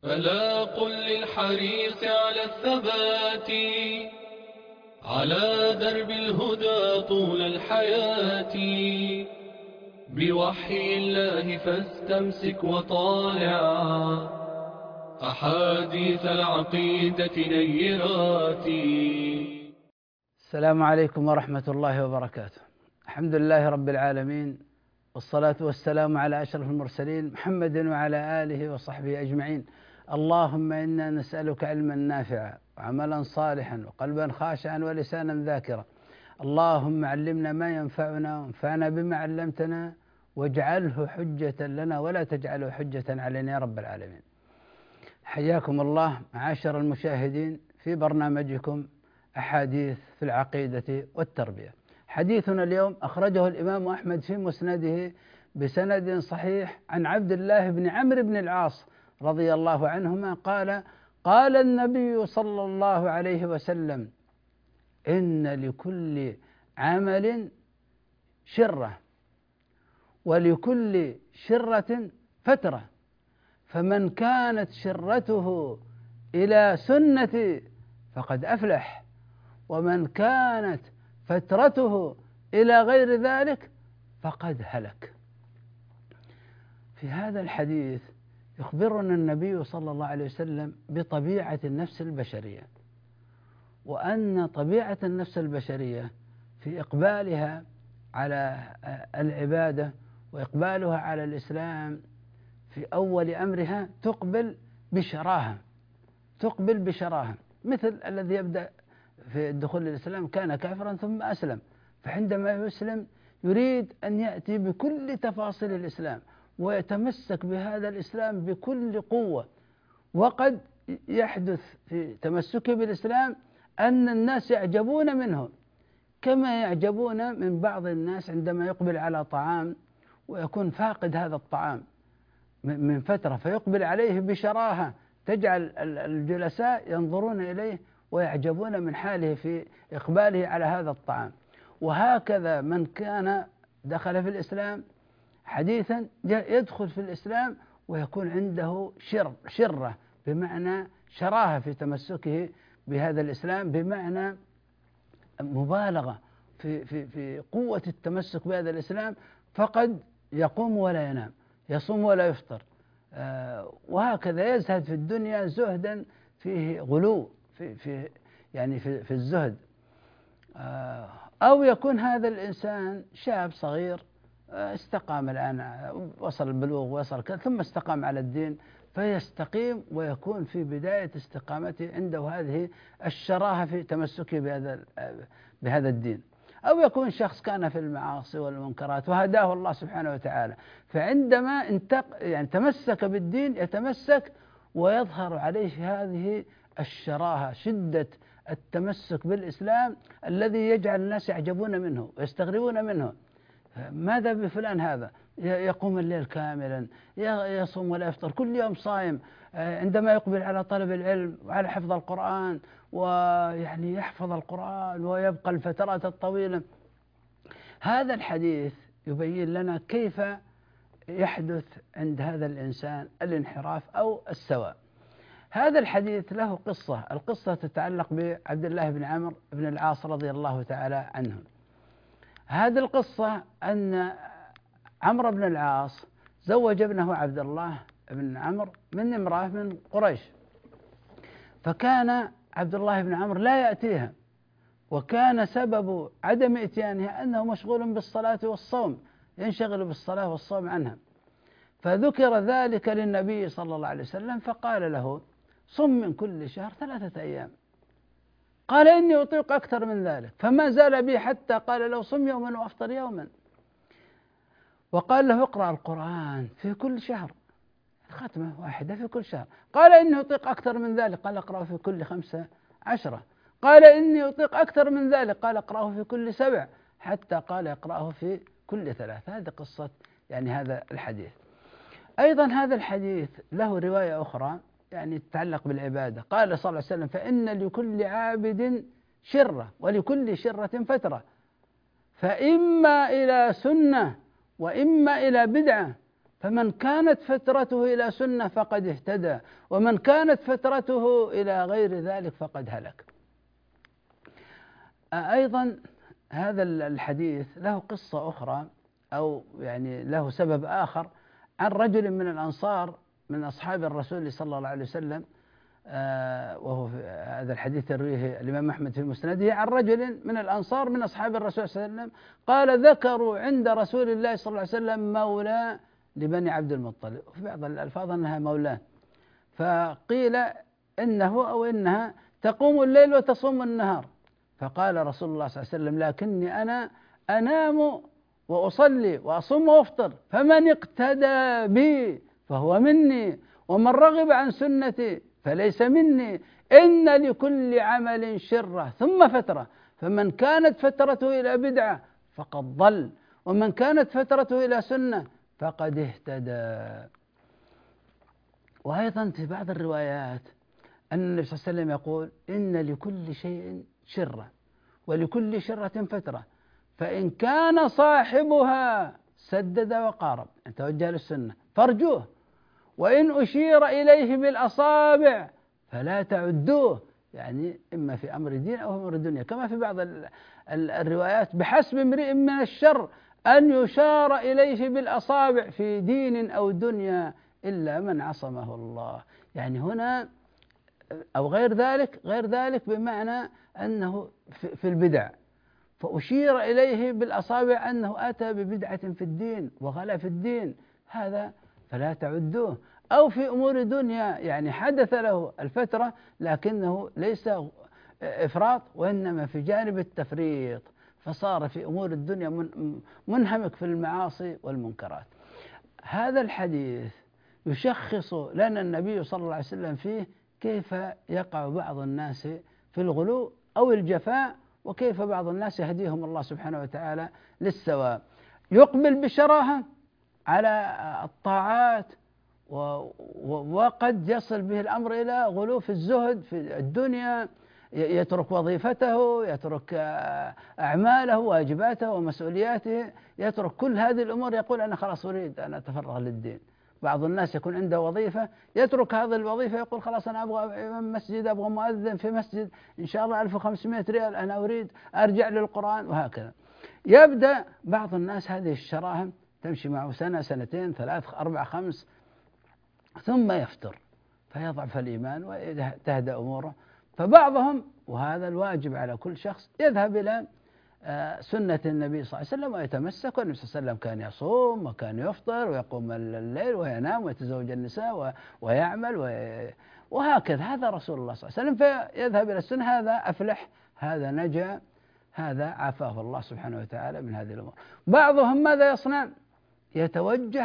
ألا قل للحريص على الثبات على درب الهدى طول الحياة، بوحي الله فاستمسك وطالع أحاديث العقيدة نيرات. السلام عليكم ورحمة الله وبركاته. الحمد لله رب العالمين، والصلاة والسلام على أشرف المرسلين محمد وعلى آله وصحبه أجمعين. اللهم إنا نسألك علما نافعا وعملا صالحا وقلبا خاشعا ولسانا ذاكرا. اللهم علمنا ما ينفعنا وانفعنا بما علمتنا، واجعله حجة لنا ولا تجعله حجة علينا يا رب العالمين. حياكم الله معاشر المشاهدين في برنامجكم أحاديث في العقيدة والتربية. حديثنا اليوم أخرجه الإمام أحمد في مسنده بسند صحيح عن عبد الله بن عمرو بن العاص رضي الله عنهما قال: قال النبي صلى الله عليه وسلم: إن لكل عمل شرة، ولكل شرة فترة، فمن كانت شرته إلى سنتي فقد أفلح، ومن كانت فترته إلى غير ذلك فقد هلك. في هذا الحديث يخبرنا النبي صلى الله عليه وسلم بطبيعة النفس البشرية، وأن طبيعة النفس البشرية في إقبالها على العبادة وإقبالها على الإسلام في أول أمرها تقبل بشراهة، مثل الذي يبدأ في الدخول للإسلام كان كافرا ثم أسلم، فعندما يسلم يريد أن يأتي بكل تفاصيل الإسلام ويتمسك بهذا الإسلام بكل قوة. وقد يحدث في تمسكه بالإسلام أن الناس يعجبون منه، كما يعجبون من بعض الناس عندما يقبل على طعام ويكون فاقد هذا الطعام من فترة فيقبل عليه بشراهة تجعل الجلساء ينظرون إليه ويعجبون من حاله في إقباله على هذا الطعام. وهكذا من كان دخل في الإسلام حديثا يدخل في الإسلام ويكون عنده شرة، بمعنى شراهة في تمسكه بهذا الإسلام، بمعنى مبالغة في قوة التمسك بهذا الإسلام، فقد يقوم ولا ينام، يصوم ولا يفطر، وهكذا يزهد في الدنيا زهدا فيه غلو في الزهد. أو يكون هذا الإنسان شاب صغير استقام الآن، وصل البلوغ وصل كذا، ثم استقام على الدين فيستقيم ويكون في بداية استقامته عنده هذه الشراهة في تمسكه بهذا الدين. أو يكون شخص كان في المعاصي والمنكرات وهداه الله سبحانه وتعالى، فعندما تمسك بالدين يتمسك ويظهر عليه هذه الشراهة، شدة التمسك بالإسلام الذي يجعل الناس يعجبون منه ويستغربون منه. ماذا بفلان هذا؟ يقوم الليل كاملا، يصوم ولا يفطر، كل يوم صائم، عندما يقبل على طلب العلم وعلى حفظ القرآن، يحفظ القرآن ويبقى الفترات الطويلة. هذا الحديث يبين لنا كيف يحدث عند هذا الإنسان الانحراف أو السواء. هذا الحديث له قصة، القصة تتعلق بعبد الله بن عمرو بن العاص رضي الله تعالى عنه. هذه القصة أن عمرو بن العاص زوج ابنه عبد الله بن عمرو من امرأة من قريش، فكان عبد الله بن عمرو لا يأتيها، وكان سبب عدم إتيانها أنه مشغول بالصلاة والصوم، ينشغل بالصلاة والصوم عنها. فذكر ذلك للنبي صلى الله عليه وسلم فقال له: صم من كل شهر 3 أيام. قال: إني أطيق أكثر من ذلك. فما زال به حتى قال له: صم يوما وأفطر يوما. وقال له: اقرأ القرآن في كل شهر، ختمة واحدة في كل شهر. قال: إني أطيق أكثر من ذلك. قال: اقرأه في كل 15. قال: إني أطيق أكثر من ذلك. قال: اقرأه في كل 7، حتى قال: اقرأه في كل 3. هذه قصة هذا الحديث. أيضا هذا الحديث له رواية أخرى تتعلق بالعبادة. قال صلى الله عليه وسلم: فإن لكل عابد شرة، ولكل شرة فترة، فإما إلى سنة وإما إلى بدعة، فمن كانت فترته إلى سنة فقد اهتدى، ومن كانت فترته إلى غير ذلك فقد هلك. أيضا هذا الحديث له قصة أخرى، أو يعني له سبب آخر، عن رجل من الأنصار من أصحاب الرسول صلى الله عليه وسلم، وهو في هذا الحديث يرويه الإمام أحمد في مسنده عن رجل من الأنصار من أصحاب الرسول صلى الله عليه وسلم قال: ذكروا عند رسول الله صلى الله عليه وسلم مولى لبني عبد المطلب، وفي بعض الألفاظ أنها مولاه، فقيل إنه أو إنها تقوم الليل وتصوم النهار، فقال رسول الله صلى الله عليه وسلم: لكني أنا أنام وأصلي وأصوم وأفطر، فمن اقتدى بي فهو مني، ومن رغب عن سنتي فليس مني، إن لكل عمل شرة ثم فترة، فمن كانت فترته إلى بدعة فقد ضل، ومن كانت فترته إلى سنة فقد اهتدى. وأيضا في بعض الروايات أن النبي صلى الله عليه وسلم يقول: إن لكل شيء شرة ولكل شرة فترة، فإن كان صاحبها سدد وقارب، يعني توجه للسنة، فارجوه، وإن أشير إليه بالأصابع فلا تعدوه، يعني إما في أمر الدين أو أمر الدنيا، كما في بعض الروايات: بحسب امرئ من الشر أن يشار إليه بالأصابع في دين أو دنيا إلا من عصمه الله. يعني هنا أو غير ذلك بمعنى أنه في البدع، فأشير إليه بالأصابع أنه أتى ببدعة في الدين وغلا في الدين، هذا فلا تعدوه. أو في أمور دنيا، يعني حدث له الفترة لكنه ليس إفراط، وإنما في جانب التفريط، فصار في أمور الدنيا منهمك في المعاصي والمنكرات. هذا الحديث يشخص لنا النبي صلى الله عليه وسلم فيه كيف يقع بعض الناس في الغلو أو الجفاء، وكيف بعض الناس يهديهم الله سبحانه وتعالى للسواء، يقبل بشراهة على الطاعات، وقد يصل به الأمر إلى غلو في الزهد في الدنيا، يترك وظيفته، يترك أعماله واجباته ومسؤولياته، يترك كل هذه الأمور، يقول: أنا خلاص أريد أن أتفرغ للدين. بعض الناس يكون عنده وظيفة يترك هذه الوظيفة، يقول: خلاص أنا أبغى إمام مسجد، أبغى مؤذن في مسجد، إن شاء الله 1500 ريال، أنا أريد أرجع للقرآن، وهكذا. يبدأ بعض الناس هذه الشراهة تمشي معه سنة، سنتين، 3، 4، 5، ثم يفتر فيضعف الإيمان وتهدأ أموره. فبعضهم، وهذا الواجب على كل شخص، يذهب إلى سنة النبي صلى الله عليه وسلم ويتمسك. والنبي صلى الله عليه وسلم كان يصوم وكان يفطر ويقوم الليل وينام ويتزوج النساء ويعمل وهكذا، هذا رسول الله صلى الله عليه وسلم، فيذهب إلى السنة، هذا أفلح، هذا نجا، هذا عافاه الله سبحانه وتعالى من هذه الأمور. بعضهم ماذا يصنع؟ يتوجه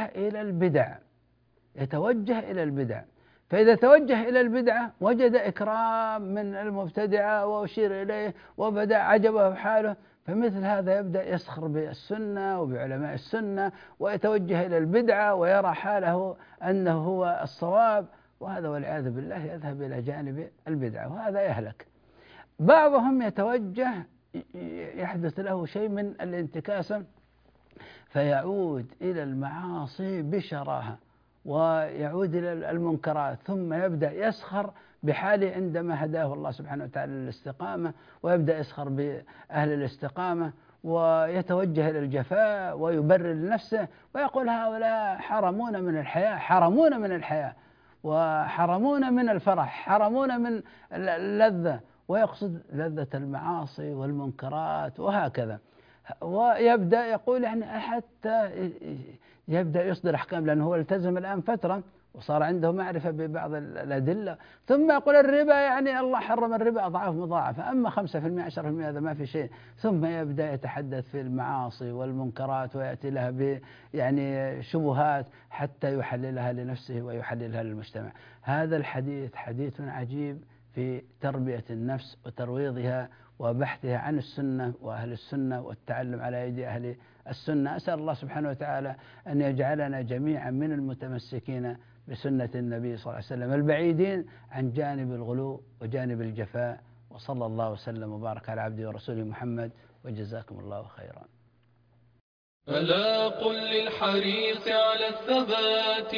إلى البدع، فإذا توجه إلى البدعة وجد إكرام من المبتدعة وأشير إليه وبدأ عجبه حاله، فمثل هذا يبدأ يسخر بالسنة وبعلماء السنة، ويتوجه إلى البدعة ويرى حاله أنه هو الصواب، وهذا والعياذ بالله يذهب إلى جانب البدعة، وهذا يهلك. بعضهم يتوجه، يحدث له شيء من الانتكاسة، فيعود إلى المعاصي بشراهة، ويعود إلى المنكرات، ثم يبدأ يسخر بحاله عندما هداه الله سبحانه وتعالى للاستقامة، ويبدأ يسخر بأهل الاستقامة، ويتوجه إلى الجفاء ويبرر لنفسه ويقول: هؤلاء حرمونا من الحياة وحرمونا من الفرح، حرمونا من اللذة، ويقصد لذة المعاصي والمنكرات وهكذا. ويبدأ يقول يعني حتى يبدأ يصدر أحكام، لأنه هو التزم الآن فترة وصار عنده معرفة ببعض الأدلة، ثم يقول: الربا، يعني الله حرم الربا أضعاف مضاعفة، أما 5% 10% هذا ما في شيء. ثم يبدأ يتحدث في المعاصي والمنكرات ويأتي لها يعني شبهات حتى يحللها لنفسه ويحللها للمجتمع. هذا الحديث حديث عجيب في تربية النفس وترويضها وبحثها عن السنة وأهل السنة والتعلم على أيدي أهل السنة. أسأل الله سبحانه وتعالى أن يجعلنا جميعا من المتمسكين بسنة النبي صلى الله عليه وسلم، البعيدين عن جانب الغلو وجانب الجفاء. وصلى الله وسلم وبارك على عبده ورسوله محمد، وجزاكم الله خيرا. ألا قل للحريص على الثبات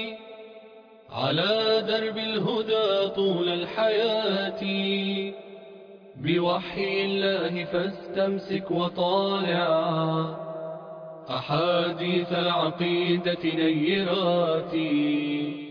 على درب الهدى طول الحياة، بوحي الله فاستمسك وطالع أحاديث العقيدة نيرات.